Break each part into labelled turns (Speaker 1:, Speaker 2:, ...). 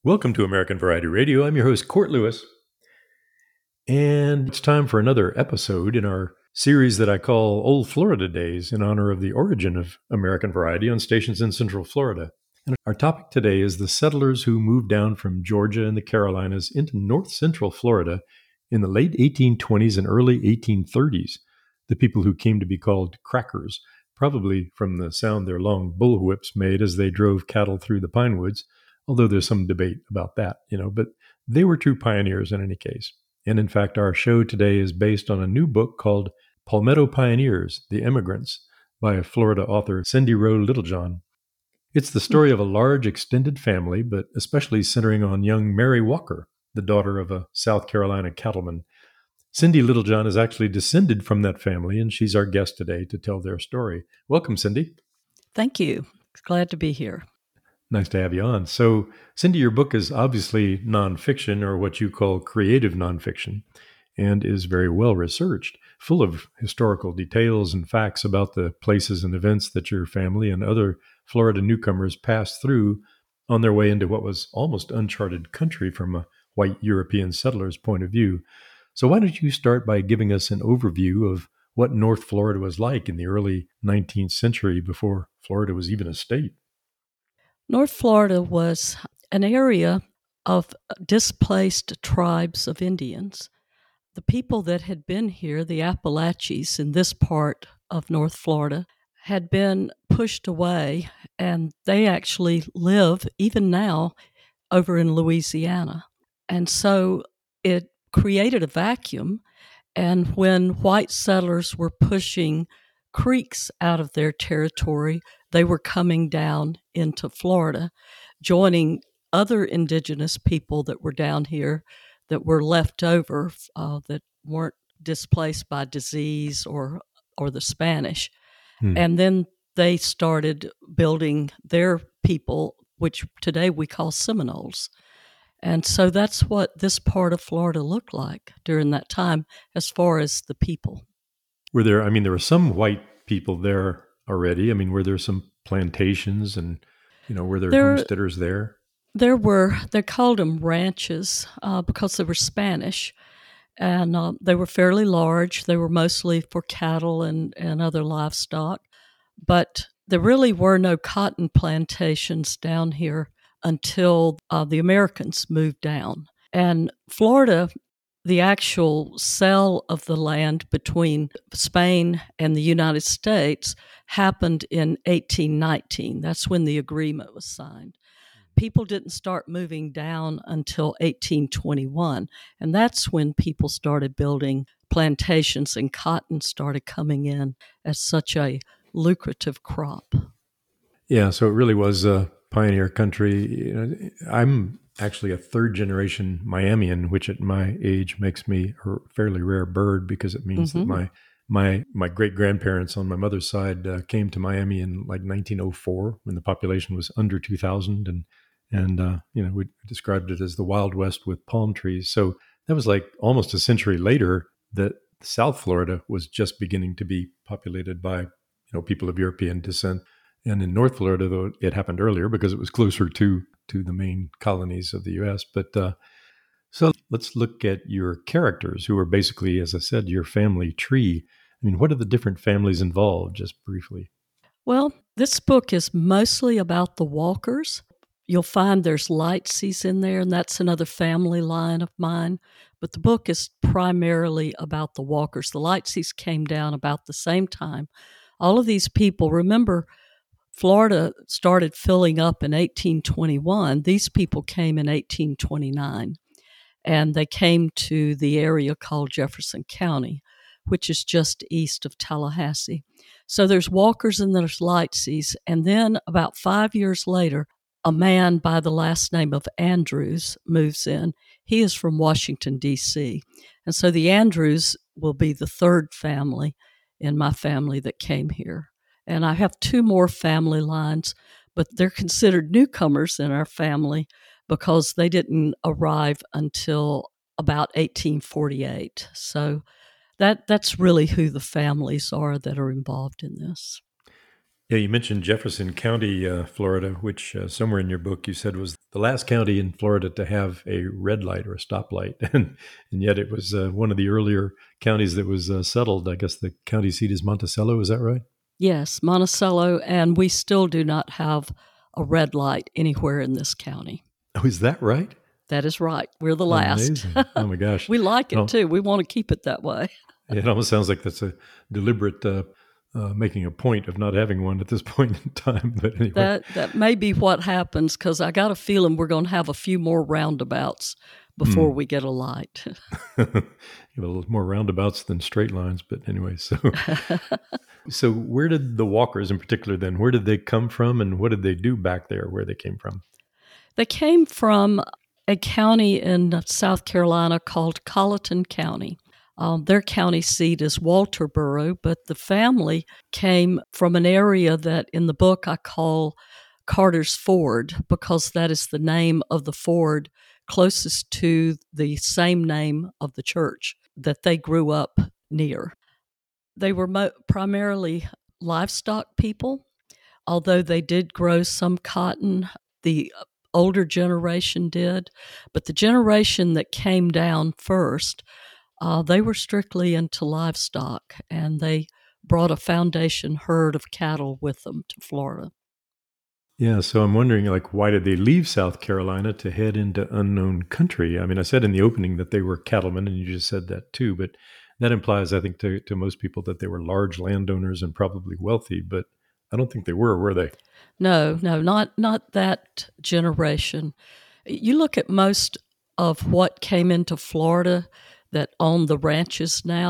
Speaker 1: Welcome to American Variety Radio. I'm your host, Court Lewis, and it's time for another episode in our series that I call Old Florida Days in honor of the origin of American Variety on stations in Central Florida. And our topic today is the settlers who moved down from Georgia and the Carolinas into north central Florida in the late 1820s and early 1830s, the people who came to be called crackers, probably from the sound their long bullwhips made as they drove cattle through the pine woods. Although there's some debate about that, but they were true pioneers in any case. And in fact, our show today is based on a new book called Palmetto Pioneers, The Emigrants, by Florida author Cindy Rowe Littlejohn. It's the story of a large extended family, but especially centering on young Mary Walker, the daughter of a South Carolina cattleman. Cindy Littlejohn is actually descended from that family, and she's our guest today to tell their story. Welcome, Cindy.
Speaker 2: Thank you. Glad to be here.
Speaker 1: Nice to have you on. So, Cindy, your book is obviously nonfiction, or what you call creative nonfiction, and is very well researched, full of historical details and facts about the places and events that your family and other Florida newcomers passed through on their way into what was almost uncharted country from a white European settler's point of view. So why don't you start by giving us an overview of what North Florida was like in the early 19th century before Florida was even a state?
Speaker 2: North Florida was an area of displaced tribes of Indians. The people that had been here, the Appalachians in this part of North Florida, had been pushed away, and they actually live, even now, over in Louisiana. And so it created a vacuum, and when white settlers were pushing Creeks out of their territory, they were coming down into Florida, joining other indigenous people that were down here that were left over, that weren't displaced by disease or the Spanish. And then they started building their people, which today we call Seminoles. And so that's what this part of Florida looked like during that time as far as the people.
Speaker 1: There were some white people there already. Were there some plantations and, were there homesteaders there?
Speaker 2: There were. They called them ranches because they were Spanish, and they were fairly large. They were mostly for cattle and other livestock. But there really were no cotton plantations down here until the Americans moved down. And Florida, the actual sale of the land between Spain and the United States happened in 1819. That's when the agreement was signed. People didn't start moving down until 1821, and that's when people started building plantations and cotton started coming in as such a lucrative crop.
Speaker 1: Yeah, so it really was a pioneer country. I'm actually a third-generation Miamian, which at my age makes me a fairly rare bird because it means that my great-grandparents on my mother's side came to Miami in like 1904 when the population was under 2,000, and we described it as the Wild West with palm trees. So that was like almost a century later that South Florida was just beginning to be populated by people of European descent. And in North Florida, though, it happened earlier because it was closer to the main colonies of the U.S. But so let's look at your characters, who are basically, as I said, your family tree. What are the different families involved, just briefly?
Speaker 2: Well, this book is mostly about the Walkers. You'll find there's Lightseas in there, and that's another family line of mine. But the book is primarily about the Walkers. The Lightseas came down about the same time. All of these people, remember, Florida started filling up in 1821. These people came in 1829, and they came to the area called Jefferson County, which is just east of Tallahassee. So there's Walkers and there's Lightseas. And then about 5 years later, a man by the last name of Andrews moves in. He is from Washington, D.C. And so the Andrews will be the third family in my family that came here. And I have two more family lines, but they're considered newcomers in our family because they didn't arrive until about 1848. So that's really who the families are that are involved in this.
Speaker 1: Yeah, you mentioned Jefferson County, Florida, which somewhere in your book you said was the last county in Florida to have a red light or a stoplight, and yet it was one of the earlier counties that was settled. I guess the county seat is Monticello. Is that right?
Speaker 2: Yes, Monticello, and we still do not have a red light anywhere in this county.
Speaker 1: Oh, is that right?
Speaker 2: That is right. We're the last.
Speaker 1: Amazing! Oh my gosh,
Speaker 2: We like it
Speaker 1: well,
Speaker 2: too. We want to keep it that way.
Speaker 1: it almost sounds like that's a deliberate making a point of not having one at this point in time. But anyway,
Speaker 2: That may be what happens because I got a feeling we're going to have a few more roundabouts before we get a light.
Speaker 1: you have a little more roundabouts than straight lines. But anyway, so where did the walkers in particular then? Where did they come from, and what did they do back there? Where they came from?
Speaker 2: They came from a county in South Carolina called Colleton County. Their county seat is Walterboro, but the family came from an area that in the book I call Carter's Ford because that is the name of the ford closest to the same name of the church that they grew up near. They were primarily livestock people, although they did grow some cotton. The older generation did, but the generation that came down first, they were strictly into livestock, and they brought a foundation herd of cattle with them to Florida.
Speaker 1: Yeah, so I'm wondering, like, why did they leave South Carolina to head into unknown country? I mean, I said in the opening that they were cattlemen, and you just said that too, but that implies, I think, to most people that they were large landowners and probably wealthy, but I don't think they were they?
Speaker 2: No, not that generation. You look at most of what came into Florida that own the ranches now,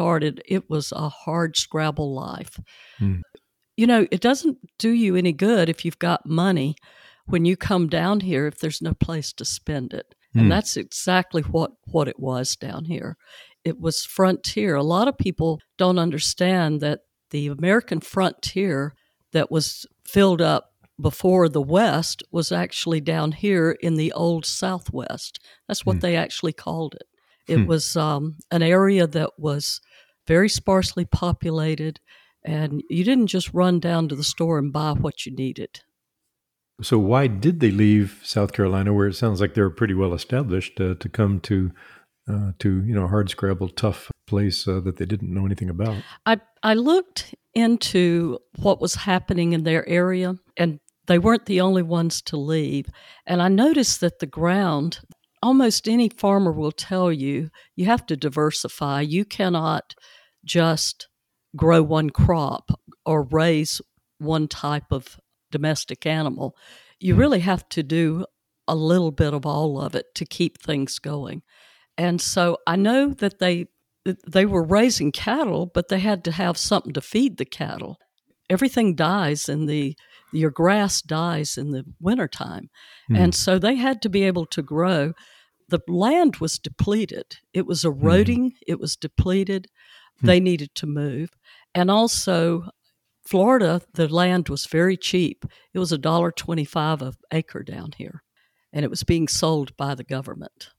Speaker 2: it was a hard scrabble life.
Speaker 1: Hmm.
Speaker 2: It doesn't do you any good if you've got money when you come down here if there's no place to spend it. And that's exactly what it was down here. It was frontier. A lot of people don't understand that the American frontier that was filled up before the West was actually down here in the old Southwest. That's what they actually called it. It was an area that was very sparsely populated, and you didn't just run down to the store and buy what you needed.
Speaker 1: So why did they leave South Carolina, where it sounds like they were pretty well established, to come to a hard scrabble, tough place that they didn't know anything about?
Speaker 2: I looked into what was happening in their area, and they weren't the only ones to leave. And I noticed that the ground, almost any farmer will tell you, you have to diversify. You cannot just grow one crop or raise one type of domestic animal. You really have to do a little bit of all of it to keep things going. And so I know that they were raising cattle, but they had to have something to feed the cattle. Everything dies your grass dies in the wintertime. And so they had to be able to grow. The land was depleted. It was eroding. It was depleted. They needed to move. And also, Florida, the land was very cheap. It was $1.25 an acre down here, and it was being sold by the government.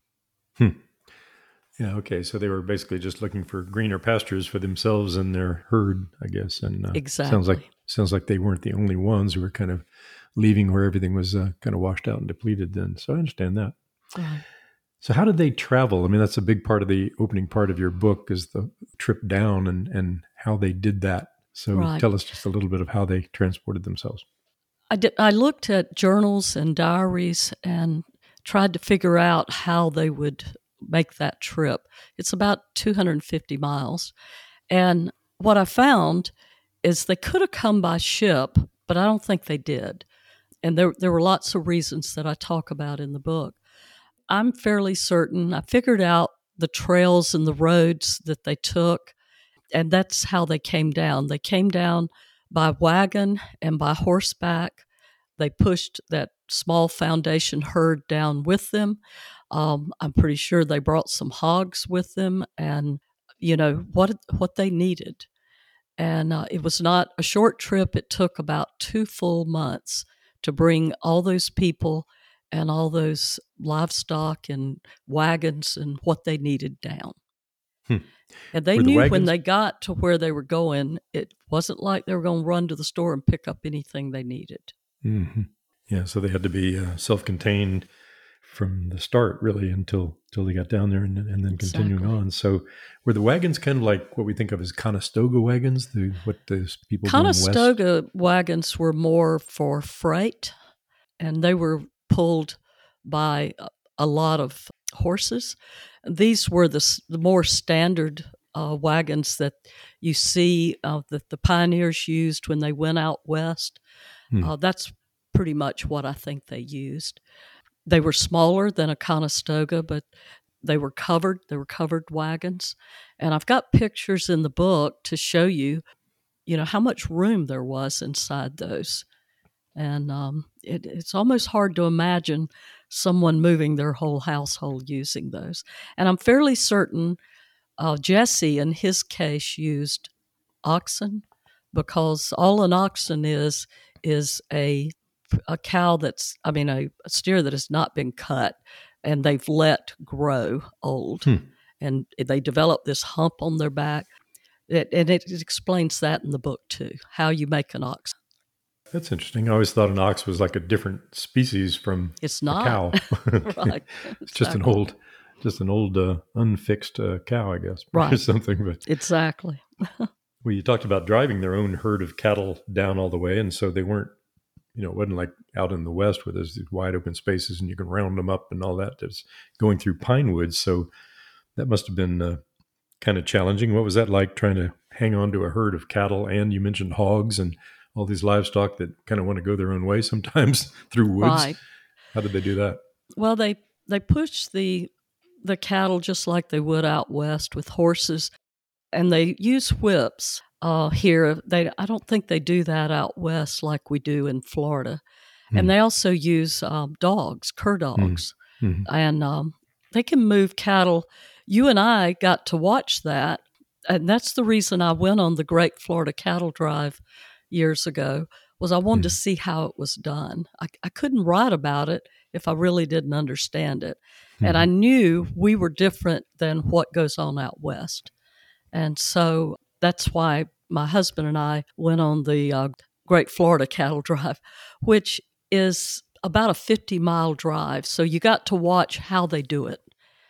Speaker 1: Yeah, okay. So they were basically just looking for greener pastures for themselves and their herd, I guess. And
Speaker 2: Exactly.
Speaker 1: sounds like they weren't the only ones who were kind of leaving where everything was kind of washed out and depleted then. So I understand that.
Speaker 2: Right.
Speaker 1: So how did they travel? I mean, that's a big part of the opening part of your book is the trip down and how they did that. So
Speaker 2: Right.
Speaker 1: tell us just a little bit of how they transported themselves.
Speaker 2: I looked at journals and diaries and tried to figure out how they would make that trip. It's about 250 miles. And what I found is they could have come by ship, but I don't think they did. And there were lots of reasons that I talk about in the book. I'm fairly certain I figured out the trails and the roads that they took, and that's how they came down. They came down by wagon and by horseback. They pushed that small foundation herd down with them. I'm pretty sure they brought some hogs with them, and what they needed. And it was not a short trip. It took about 2 full months to bring all those people and all those livestock and wagons and what they needed down. And they
Speaker 1: Were the
Speaker 2: knew when
Speaker 1: wagons?
Speaker 2: they got to where they were going, it wasn't like they were going to run to the store and pick up anything they needed.
Speaker 1: Mm-hmm. Yeah, so they had to be self-contained from the start, really, until they got down there, and then continuing
Speaker 2: Exactly.
Speaker 1: on. So, were the wagons kind of like what we think of as Conestoga wagons, what the people going west?
Speaker 2: Conestoga wagons were more for freight, and they were pulled by a lot of horses. These were the more standard wagons that you see that the pioneers used when they went out west.
Speaker 1: Hmm.
Speaker 2: That's pretty much what I think they used. They were smaller than a Conestoga, but they were covered. They were covered wagons, and I've got pictures in the book to show you, how much room there was inside those. And it's almost hard to imagine someone moving their whole household using those. And I'm fairly certain Jesse, in his case, used oxen, because all an oxen is a cow a steer that has not been cut and they've let grow old.
Speaker 1: Hmm.
Speaker 2: And they develop this hump on their back. It explains that in the book too, how you make an ox.
Speaker 1: That's interesting. I always thought an ox was like a different species from
Speaker 2: It's
Speaker 1: a
Speaker 2: not.
Speaker 1: cow.
Speaker 2: Right.
Speaker 1: It's just an
Speaker 2: Exactly.
Speaker 1: old unfixed cow, I guess, or
Speaker 2: Right.
Speaker 1: something. But
Speaker 2: Exactly.
Speaker 1: well, you talked about driving their own herd of cattle down all the way, and so they weren't. It wasn't like out in the West where there's these wide open spaces and you can round them up and all that. It's going through pine woods, so that must have been kind of challenging. What was that like, trying to hang on to a herd of cattle? And you mentioned hogs and all these livestock that kind of want to go their own way sometimes through woods.
Speaker 2: Right.
Speaker 1: How did they do that?
Speaker 2: Well, they push the cattle just like they would out west with horses, and they use whips. Here, I don't think they do that out west like we do in Florida. And
Speaker 1: Hmm.
Speaker 2: they also use dogs, cur
Speaker 1: Hmm.
Speaker 2: dogs,
Speaker 1: Hmm.
Speaker 2: and they can move cattle. You and I got to watch that, and that's the reason I went on the Great Florida Cattle Drive years ago. Was I wanted to
Speaker 1: Hmm.
Speaker 2: see how it was done. I couldn't write about it if I really didn't understand it, and I
Speaker 1: Hmm.
Speaker 2: knew we were different than what goes on out west, and so that's why my husband and I went on the Great Florida Cattle Drive, which is about a 50-mile drive. So you got to watch how they do it.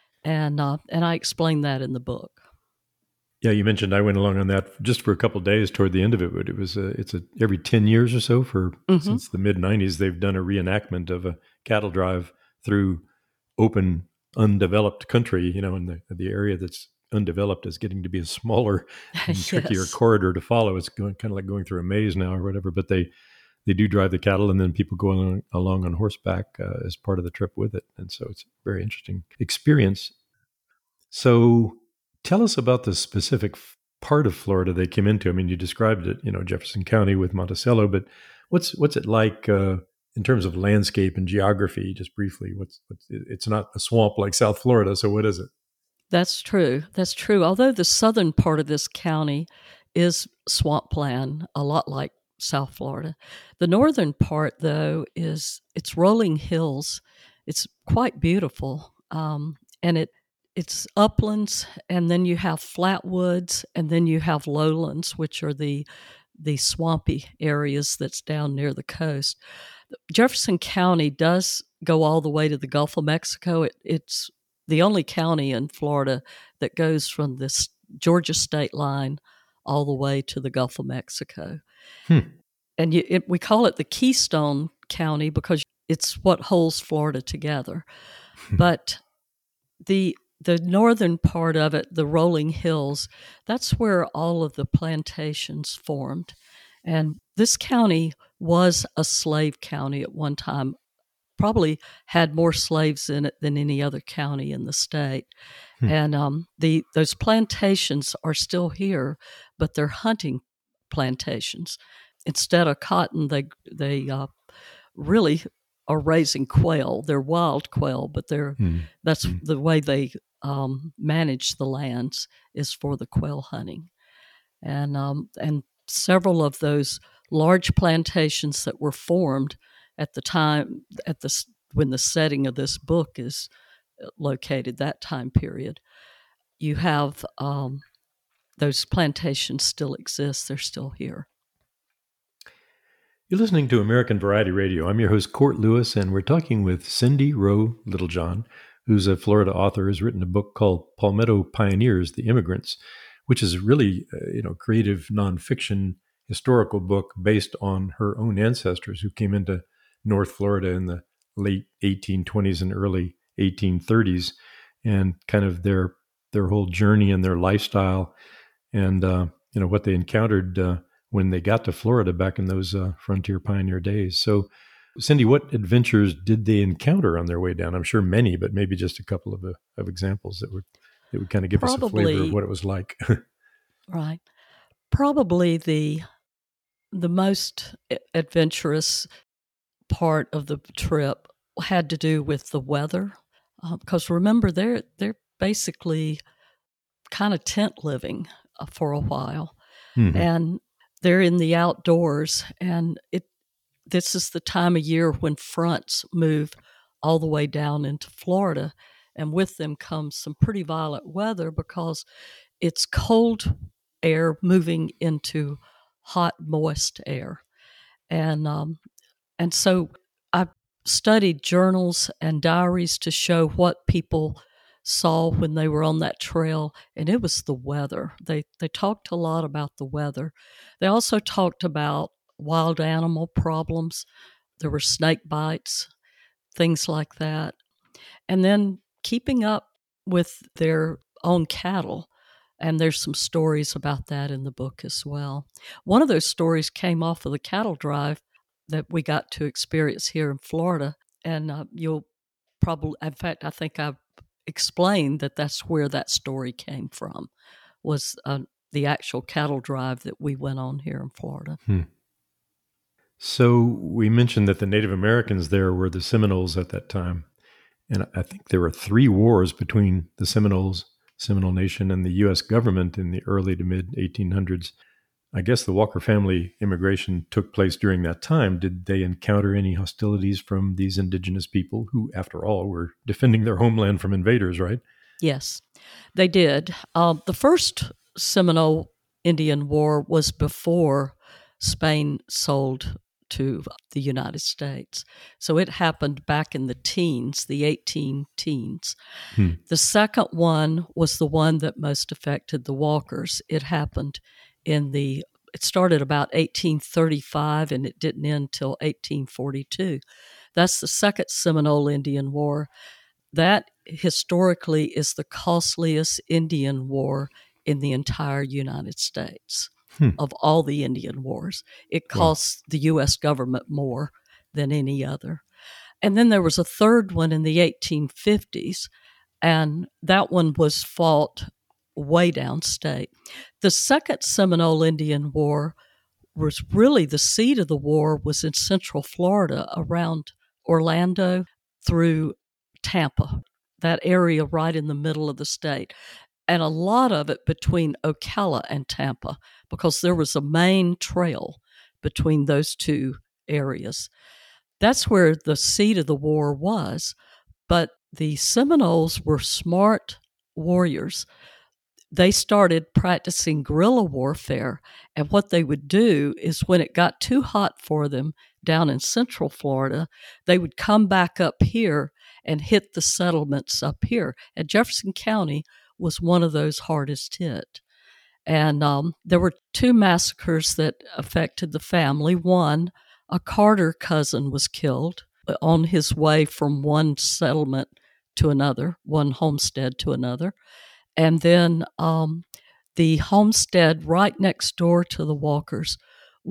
Speaker 2: And I explained that in the book.
Speaker 1: Yeah, you mentioned I went along on that just for a couple of days toward the end of it, but it's every 10 years or so
Speaker 2: Mm-hmm.
Speaker 1: since the mid 90s they've done a reenactment of a cattle drive through open undeveloped country, and the area that's undeveloped is getting to be a smaller and trickier
Speaker 2: Yes.
Speaker 1: corridor to follow. It's going kind of like going through a maze now or whatever, but they do drive the cattle and then people go along on horseback as part of the trip with it. And so it's a very interesting experience. So tell us about the specific part of Florida they came into. I mean, you described it, Jefferson County with Monticello, but what's it like in terms of landscape and geography? Just briefly, it's not a swamp like South Florida, so what is it?
Speaker 2: That's true. That's true. Although the southern part of this county is swampland, a lot like South Florida. The northern part, though, it's rolling hills. It's quite beautiful, and it's uplands, and then you have flatwoods, and then you have lowlands, which are the swampy areas that's down near the coast. Jefferson County does go all the way to the Gulf of Mexico. It's the only county in Florida that goes from this Georgia state line all the way to the Gulf of Mexico.
Speaker 1: Hmm.
Speaker 2: And we call it the Keystone County because it's what holds Florida together. But the northern part of it, the rolling hills, that's where all of the plantations formed. And this county was a slave county at one time, probably had more slaves in it than any other county in the state.
Speaker 1: Hmm.
Speaker 2: And those plantations are still here, but they're hunting plantations. Instead of cotton, they really are raising quail. They're wild quail, but
Speaker 1: Hmm.
Speaker 2: that's
Speaker 1: Hmm.
Speaker 2: the way they manage the lands is for the quail hunting. And several of those large plantations that were formed at the time when the setting of this book is located, that time period, you have those plantations still exist. They're still here.
Speaker 1: You're listening to American Variety Radio. I'm your host, Court Lewis, and we're talking with Cindy Rowe Littlejohn, who's a Florida author, has written a book called Palmetto Pioneers, The Immigrants, which is really creative nonfiction historical book based on her own ancestors who came into North Florida in the late 1820s and early 1830s, and kind of their whole journey and their lifestyle, and what they encountered when they got to Florida back in those frontier pioneer days. So, Cindy, what adventures did they encounter on their way down? I'm sure many, but maybe just a couple of examples that would kind of give us a flavor of what it was like.
Speaker 2: Right. Probably the most adventurous part of the trip had to do with the weather, because remember they're basically kind of tent living for a while, and they're in the outdoors, and this is the time of year when fronts move all the way down into Florida, and with them comes some pretty violent weather because it's cold air moving into hot, moist air. And so I studied journals and diaries to show what people saw when they were on that trail, and it was the weather. They talked a lot about the weather. They also talked about wild animal problems. There were snake bites, things like that. And then keeping up with their own cattle. And there's some stories about that in the book as well. One of those stories came off of the cattle drive that we got to experience here in Florida. And you'll probably, in fact, I think I've explained that that's where that story came from, was the actual cattle drive that we went on here in Florida.
Speaker 1: So we mentioned that the Native Americans there were the Seminoles at that time. And I think there were 3 wars between the Seminoles, Seminole Nation, and the U.S. government in the early to mid 1800s. I guess the Walker family immigration took place during that time. Did they encounter any hostilities from these indigenous people who, after all, were defending their homeland from invaders, right?
Speaker 2: Yes, they did. The first Seminole Indian War was before Spain sold to the United States. So it happened back in the teens, the 18 teens. The second one was the one that most affected the Walkers. It happened it started about 1835 and it didn't end till 1842. That's the second Seminole Indian War. That historically is the costliest Indian war in the entire United States. Of all the Indian wars. It costs the U.S. government more than any other. And then there was a third one in the 1850s, and that one was fought way downstate. The second Seminole Indian War was really, the seat of the war was in Central Florida, around Orlando through Tampa, that area right in the middle of the state. And a lot of it between Ocala and Tampa, because there was a main trail between those two areas. That's where the seat of the war was. But the Seminoles were smart warriors. They started practicing guerrilla warfare. And what they would do is when it got too hot for them down in Central Florida, they would come back up here and hit the settlements up here. And Jefferson County was one of those hardest hit. And there were 2 massacres that affected the family. One, a Carter cousin was killed on his way from one settlement to another, one homestead to another. And then the homestead right next door to the Walkers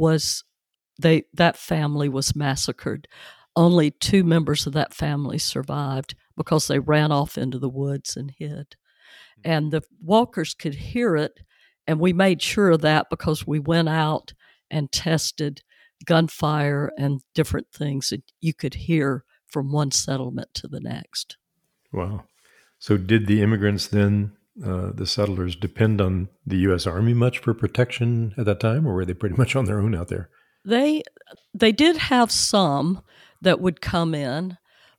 Speaker 2: that family was massacred. Only 2 members of that family survived because they ran off into the woods and hid. And the Walkers could hear it, and we made sure of that because we went out and tested gunfire and different things that you could hear from one settlement to the next.
Speaker 1: Wow. So did the immigrants then, the settlers, depend on the U.S. Army much for protection at that time, or were they pretty much on their own out there?
Speaker 2: They did have some that would come in,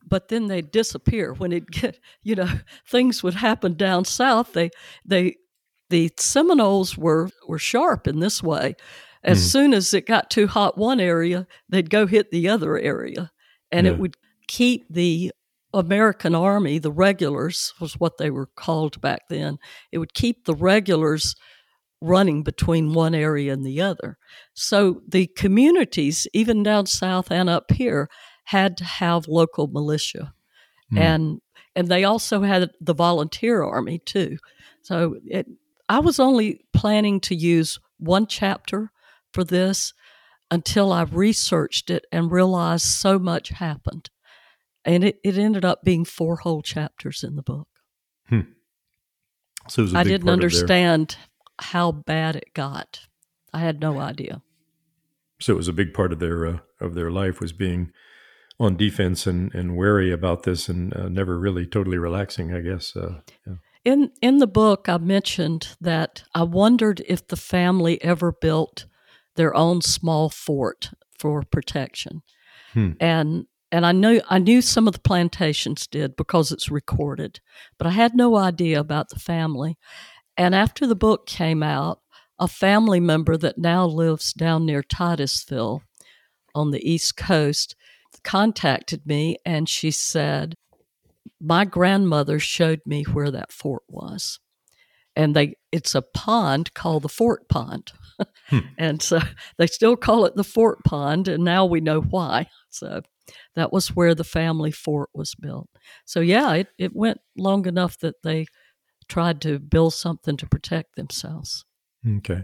Speaker 2: but then they'd disappear when it get, things would happen down south. The Seminoles were sharp in this way. As soon as it got too hot one area, they'd go hit the other area, and it would keep the American Army, the regulars was what they were called back then. It would keep the regulars running between one area and the other. So the communities, even down south and up here, had to have local militia. And they also had the volunteer army too. So I was only planning to use one chapter for this until I researched it and realized so much happened. And it ended up being 4 whole chapters in the book.
Speaker 1: So it was
Speaker 2: I didn't understand how bad it got. I had no idea.
Speaker 1: So it was a big part of their life was being on defense and wary about this, and never really totally relaxing, I guess.
Speaker 2: In the book, I mentioned that I wondered if the family ever built their own small fort for protection, and I knew some of the plantations did because it's recorded, but I had no idea about the family. And after the book came out, a family member that now lives down near Titusville on the East Coast contacted me, and she said, my grandmother showed me where that fort was. And it's a pond called the Fort Pond. And so they still call it the Fort Pond, and now we know why. So that was where the family fort was built. So yeah, it went long enough that they tried to build something to protect themselves.
Speaker 1: Okay.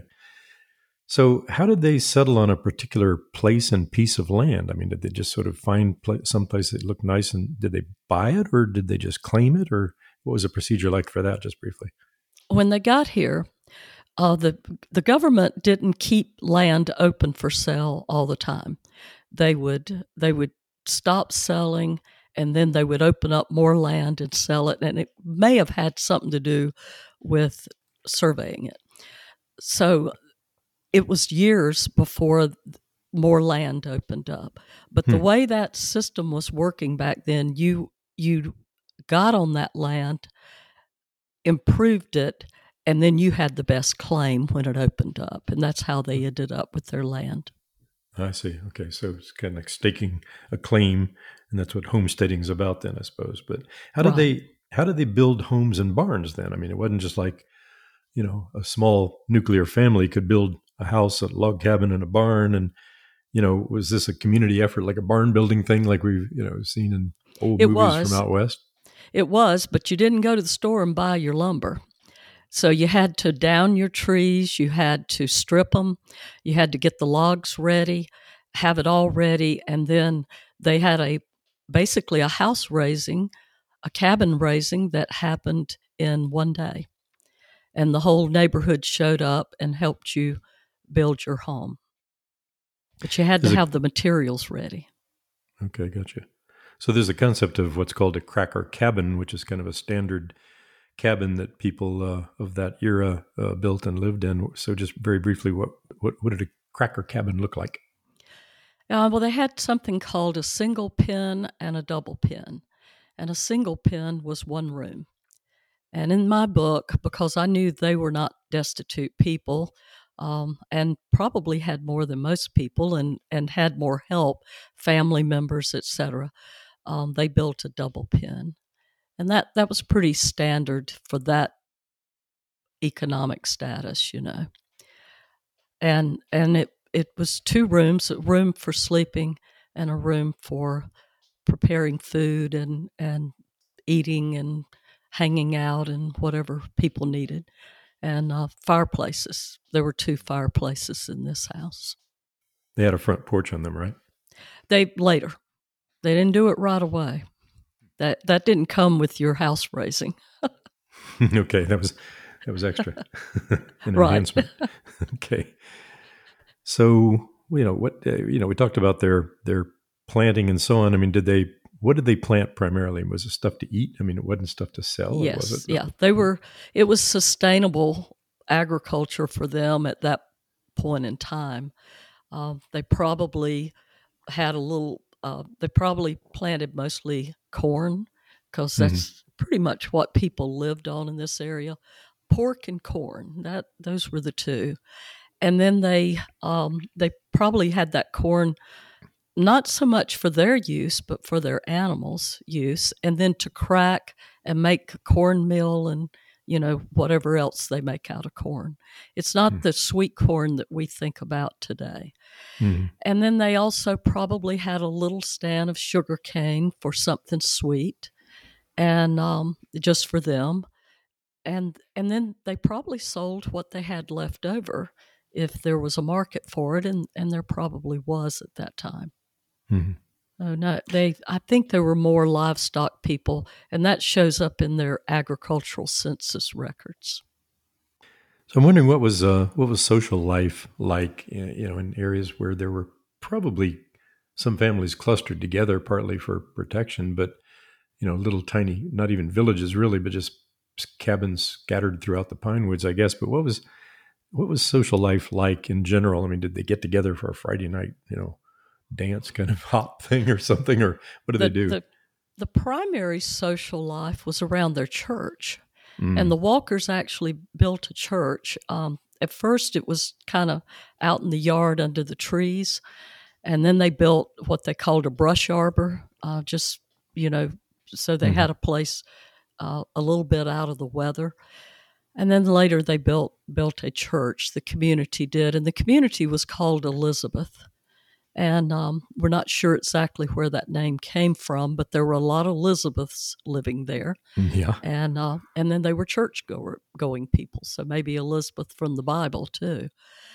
Speaker 1: So how did they settle on a particular place and piece of land? I mean, did they just sort of find some place that looked nice, and did they buy it, or did they just claim it, or what was the procedure like for that, just briefly?
Speaker 2: When they got here, the government didn't keep land open for sale all the time. They would stop selling, and then they would open up more land and sell it, and it may have had something to do with surveying it. So it was years before more land opened up. But the way that system was working back then, you got on that land, improved it, and then you had the best claim when it opened up. And that's how they ended up with their land.
Speaker 1: I see. Okay. So it's kind of like staking a claim, and that's what homesteading is about then, I suppose. But how did they build homes and barns then? I mean, it wasn't just like, a small nuclear family could build a house, a log cabin, and a barn. And, was this a community effort, like a barn building thing, like we've, seen in old movies from out west?
Speaker 2: It was, but you didn't go to the store and buy your lumber. So you had to down your trees, you had to strip them, you had to get the logs ready, have it all ready, and then they had basically a house raising, a cabin raising that happened in one day. And the whole neighborhood showed up and helped you build your home. But you had to have the materials ready.
Speaker 1: Okay, gotcha. So there's a concept of what's called a cracker cabin, which is kind of a standard cabin that people of that era built and lived in. So just very briefly, what did a cracker cabin look like?
Speaker 2: Well, they had something called a single pen and a double pen. And a single pen was one room. And in my book, because I knew they were not destitute people, and probably had more than most people and had more help, family members, etc., they built a double pen. And that was pretty standard for that economic status, And it was 2 rooms, a room for sleeping and a room for preparing food and eating and hanging out and whatever people needed. And fireplaces. There were 2 fireplaces in this house.
Speaker 1: They had a front porch on them, right?
Speaker 2: Later. They didn't do it right away. That didn't come with your house raising.
Speaker 1: Okay, that was extra. An
Speaker 2: Right.
Speaker 1: enhancement. Okay. So, we talked about their planting and so on. I mean, what did they plant primarily? Was it stuff to eat? I mean, it wasn't stuff to sell?
Speaker 2: Yes,
Speaker 1: was it?
Speaker 2: yeah. It was sustainable agriculture for them at that point in time. They probably had a little they probably planted mostly corn because
Speaker 1: Mm-hmm.
Speaker 2: that's pretty much what people lived on in this area. Pork and corn, those were the two. And then they probably had that corn not so much for their use, but for their animals' use, and then to crack and make cornmeal and whatever else they make out of corn. It's not the sweet corn that we think about today.
Speaker 1: Mm-hmm.
Speaker 2: And then they also probably had a little stand of sugar cane for something sweet, and just for them. And then they probably sold what they had left over if there was a market for it, and there probably was at that time.
Speaker 1: Mm-hmm.
Speaker 2: Oh no, I think there were more livestock people, and that shows up in their agricultural census records.
Speaker 1: So I'm wondering what was social life like, in areas where there were probably some families clustered together, partly for protection, but little tiny, not even villages really, but just cabins scattered throughout the pine woods, I guess. But what was social life like in general? I mean, did they get together for a Friday night, dance kind of hop thing or something, or what did they do?
Speaker 2: The primary social life was around their church, and the Walkers actually built a church. At first, it was kind of out in the yard under the trees, and then they built what they called a brush arbor, so they had a place a little bit out of the weather. And then later they built a church, the community did, and the community was called Elizabeth. And we're not sure exactly where that name came from, but there were a lot of Elizabeths living there.
Speaker 1: Yeah.
Speaker 2: And then they were church-going people, so maybe Elizabeth from the Bible too.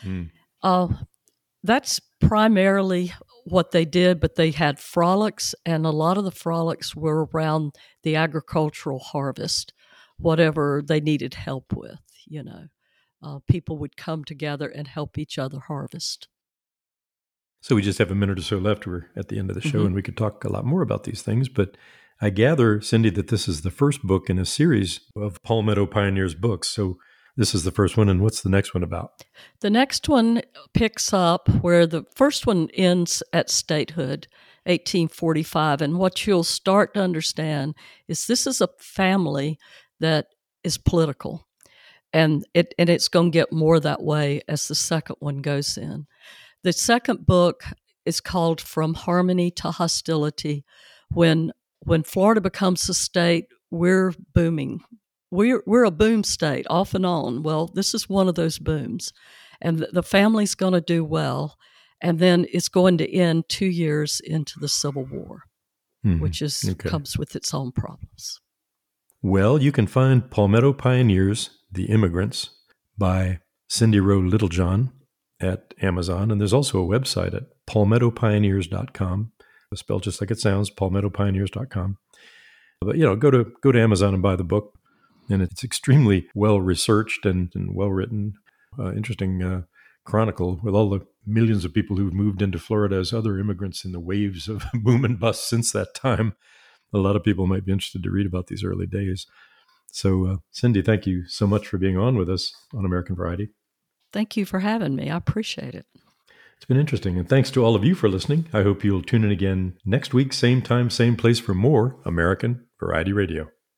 Speaker 2: That's primarily what they did, but they had frolics, and a lot of the frolics were around the agricultural harvest, whatever they needed help with, people would come together and help each other harvest.
Speaker 1: So we just have a minute or so left. We're at the end of the show, and we could talk a lot more about these things. But I gather, Cindy, that this is the first book in a series of Palmetto Pioneers books. So this is the first one, and what's the next one about?
Speaker 2: The next one picks up where the first one ends at statehood, 1845. And what you'll start to understand is this is a family that is political. And it's going to get more that way as the second one goes in. The second book is called From Harmony to Hostility. When Florida becomes a state, we're booming. We're a boom state off and on. Well, this is one of those booms. And the family's going to do well. And then it's going to end 2 years into the Civil War, which comes with its own problems.
Speaker 1: Well, you can find Palmetto Pioneers, The Immigrants by Cindy Rowe Littlejohn at Amazon. And there's also a website at palmettopioneers.com, spelled just like it sounds, palmettopioneers.com. But, go to Amazon and buy the book. And it's extremely well-researched and well-written, interesting chronicle with all the millions of people who've moved into Florida as other immigrants in the waves of boom and bust since that time. A lot of people might be interested to read about these early days. So, Cindy, thank you so much for being on with us on American Variety.
Speaker 2: Thank you for having me. I appreciate it.
Speaker 1: It's been interesting. And thanks to all of you for listening. I hope you'll tune in again next week, same time, same place for more American Variety Radio.